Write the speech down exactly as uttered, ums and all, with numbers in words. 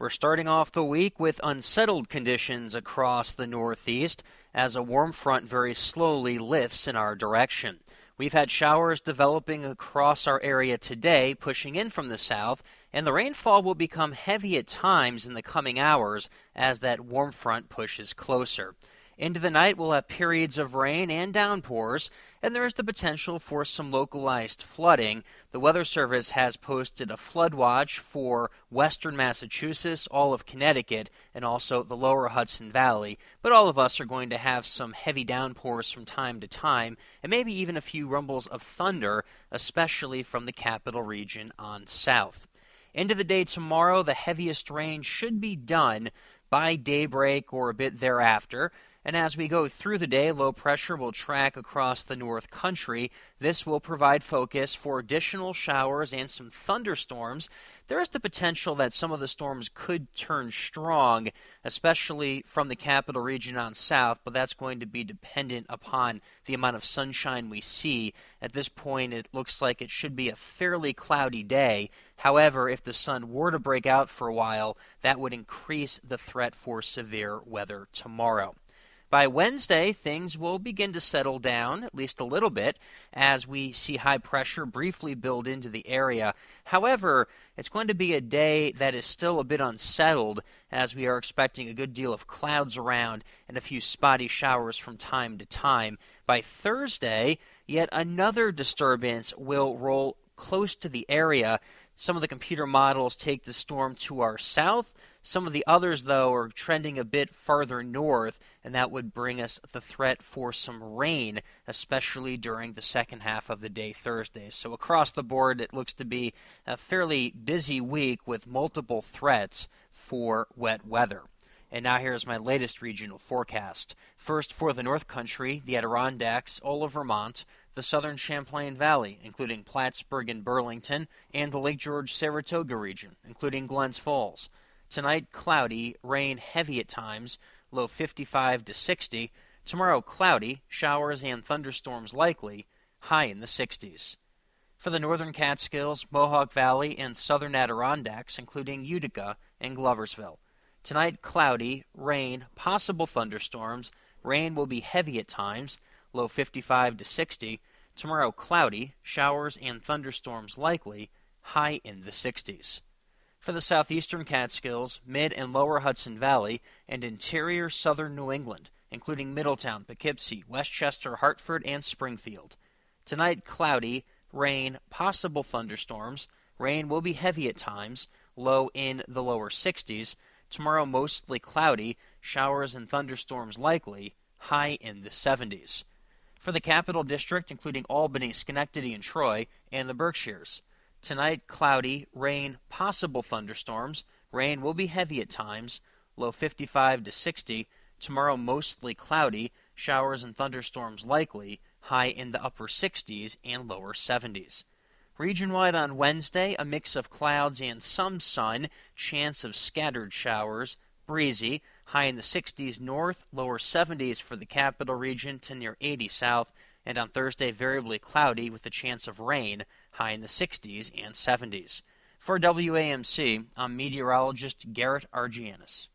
We're starting off the week with unsettled conditions across the Northeast as a warm front very slowly lifts in our direction. We've had showers developing across our area today, pushing in from the south, and the rainfall will become heavy at times in the coming hours as that warm front pushes closer. Into the night, we'll have periods of rain and downpours, and there is the potential for some localized flooding. The Weather Service has posted a flood watch for western Massachusetts, all of Connecticut, and also the lower Hudson Valley. But all of us are going to have some heavy downpours from time to time, and maybe even a few rumbles of thunder, especially from the capital region on south. Into the day tomorrow, the heaviest rain should be done by daybreak or a bit thereafter. And as we go through the day, low pressure will track across the North Country. This will provide focus for additional showers and some thunderstorms. There is the potential that some of the storms could turn strong, especially from the capital region on south, but that's going to be dependent upon the amount of sunshine we see. At this point, it looks like it should be a fairly cloudy day. However, if the sun were to break out for a while, that would increase the threat for severe weather tomorrow. By Wednesday, things will begin to settle down, at least a little bit, as we see high pressure briefly build into the area. However, it's going to be a day that is still a bit unsettled, as we are expecting a good deal of clouds around and a few spotty showers from time to time. By Thursday, yet another disturbance will roll close to the area. Some of the computer models take the storm to our south. Some of the others, though, are trending a bit farther north, and that would bring us the threat for some rain, especially during the second half of the day Thursday. So across the board, it looks to be a fairly busy week with multiple threats for wet weather. And now here's my latest regional forecast. First, for the North Country, the Adirondacks, all of Vermont, the southern Champlain Valley, including Plattsburgh and Burlington, and the Lake George-Saratoga region, including Glens Falls. Tonight, cloudy, rain heavy at times, low fifty-five to sixty. Tomorrow, cloudy, showers and thunderstorms likely, high in the sixties. For the northern Catskills, Mohawk Valley, and southern Adirondacks, including Utica and Gloversville. Tonight, cloudy, rain, possible thunderstorms. Rain will be heavy at times, low fifty-five to sixty. Tomorrow, cloudy, showers and thunderstorms likely, high in the sixties. For the southeastern Catskills, mid and lower Hudson Valley, and interior southern New England, including Middletown, Poughkeepsie, Westchester, Hartford, and Springfield. Tonight, cloudy, rain, possible thunderstorms. Rain will be heavy at times, low in the lower sixties. Tomorrow, mostly cloudy, showers and thunderstorms likely, high in the seventies. For the Capital District, including Albany, Schenectady, and Troy, and the Berkshires. Tonight, cloudy, rain, possible thunderstorms. Rain will be heavy at times, low fifty-five to sixty. Tomorrow, mostly cloudy, showers and thunderstorms likely, high in the upper sixties and lower seventies. Region-wide on Wednesday, a mix of clouds and some sun, chance of scattered showers, breezy, high in the sixties north, lower seventies for the capital region to near eighty south, and on Thursday, variably cloudy with a chance of rain, high in the sixties and seventies. For W A M C, I'm meteorologist Garrett Argianis.